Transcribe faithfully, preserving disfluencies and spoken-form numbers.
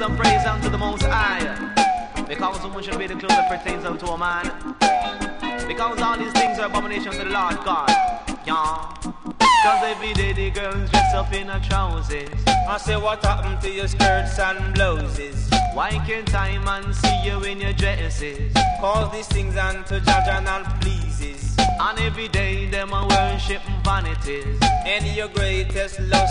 some praise unto the Most High. Because woman should be the clothes that pertains unto a man. Because all these things are abomination to the Lord God. Yeah. Cause every day the girls dress up in her trousers. I say what happened to your skirts and blouses? Why can't I man see you in your dresses? Cause these things unto judge and all pleases. And every day them a worship vanities. And your greatest love